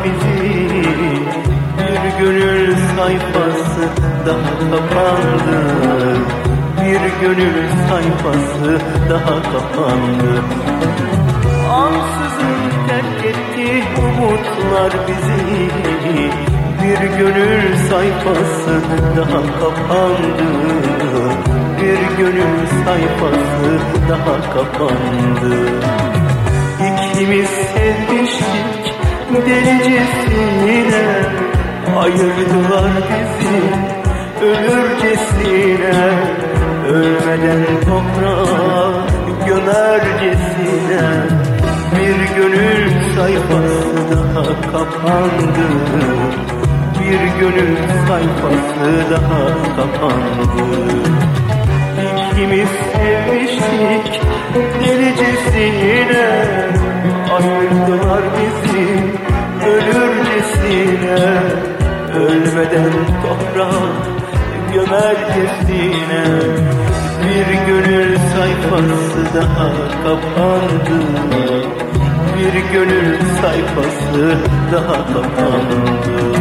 bizi. Bir gönül sayfası daha kapandı. Bir gönül sayfası daha kapandı. Ansızın terk etti umutlar bizi. Bir gönül sayfası daha kapandı. Bir gönül sayfası daha kapandı. İkimiz sevmiştik delicesine, ayırdılar bizi ölürcesine. Ölmeden toprağa gömercesine. Bir gönül sayfası daha kapandı. Bir gönül sayfası daha kapandı. İkimiz sevmiştik delicesine, ayırdılar bizi ölürcesine. Ölmeden toprağa gömercesine. Bir gönül sayfası daha kapandı. Bir gönül sayfası daha kapandı.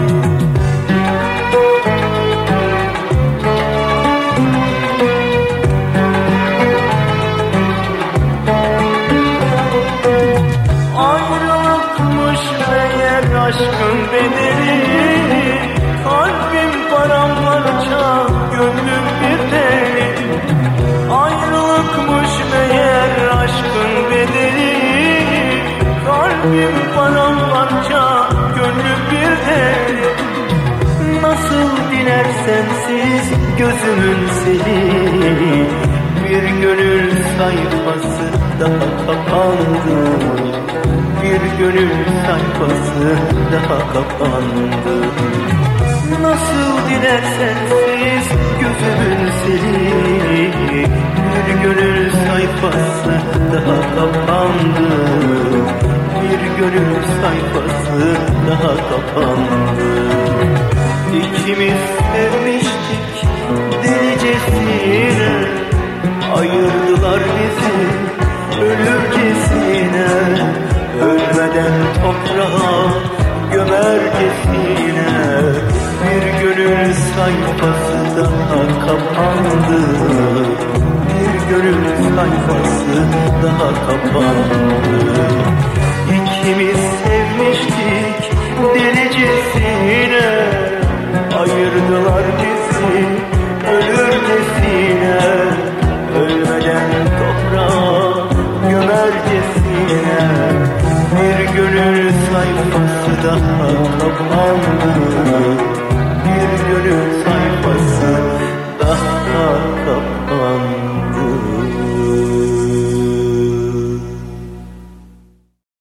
Ayrılıkmış meğer aşkın bedeli. Kalbim paramparça, gönlüm bir deli. Ayrılıkmış meğer aşkın bedeli. Kalbim paramparça, gönlüm bir deli. Nasıl dilersen siz gözümün seni. Bir gönül sayfası daha kapandı. Bir gönül sayfası daha kapandı. Nasıl dilersen siz gözümün seni. Bir gönül sayfası daha kapandı. Bir gönül sayfası daha kapandı. İkimiz sevmiştik delicesine, ayırdılar bizi ölürcesine. Ölmeden toprağa gömercesine. Bir gönül sayfası daha kapandı. Bir gönül sayfası daha kapandı. İkimiz sevmiştik delicesine, ayırdılar bizi ölürcesine. Ölmeden toprağa gömercesine. Bir gönül sayfası daha kapandı. Bir gönül sayfası daha kapandı.